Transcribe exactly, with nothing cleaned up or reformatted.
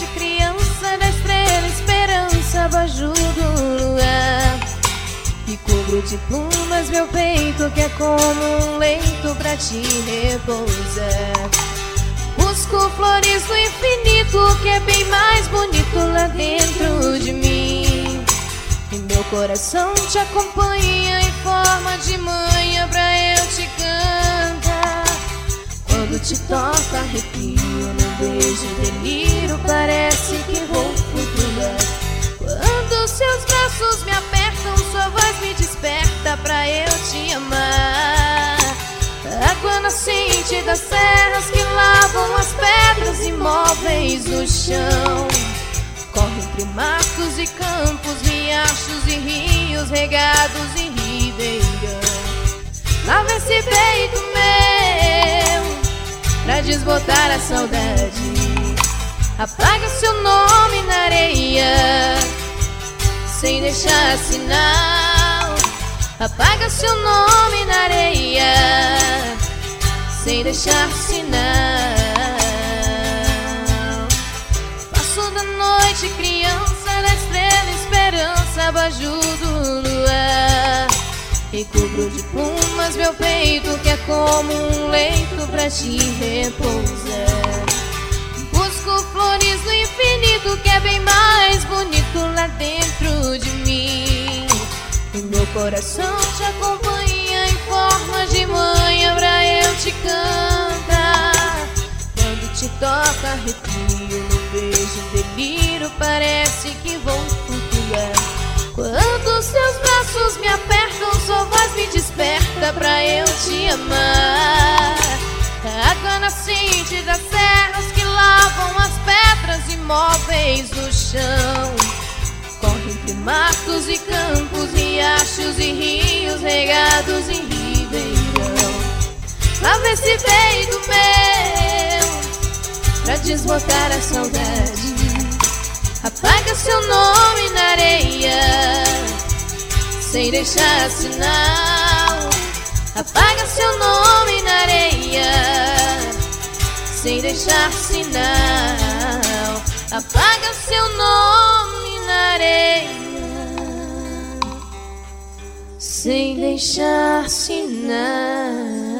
noite, criança da estrela, esperança, abajur do luar. E cubro de plumas meu peito, que é como um leito pra te repousar. Busco flores do infinito, que é bem mais bonito lá dentro de mim. E meu coração te acompanha em forma de manha pra eu te cantar. Quando te toco arrepio, no beijo delírio, parece que vou flutuar. Quando seus braços me apertam, sua voz me desperta pra eu te amar. Água nascente das serras que lavam as pedras imóveis do chão. Corre entre matos e campos, riachos e rios regados em ribeirão. Lava esse peito meu pra desbotar a saudade. Apaga seu nome na areia sem deixar sinal. Apaga seu nome na areia sem deixar sinal. Passo da noite, criança da estrela, esperança, abajur do luar. E cubro de plumas meu peito, que é como um leito pra te repousar. Busco flores do infinito, que é bem mais bonito lá dentro de mim. E meu coração te acompanha em forma de manha pra eu te cantar. Quando te toco arrepio, no beijo delírio, parece que vou flutuar. Quando seus braços me apertam, sua voz me desperta pra eu te amar. Água nascente das serras que lavam as pedras imóveis do chão. Corre entre matos e campos, riachos e rios regados em ribeirão. Lava esse peito meu pra desbotar a saudade. Apaga seu nome na areia sem deixar sinal. Apaga seu nome na areia sem deixar sinal. Apaga seu nome na areia sem deixar sinal.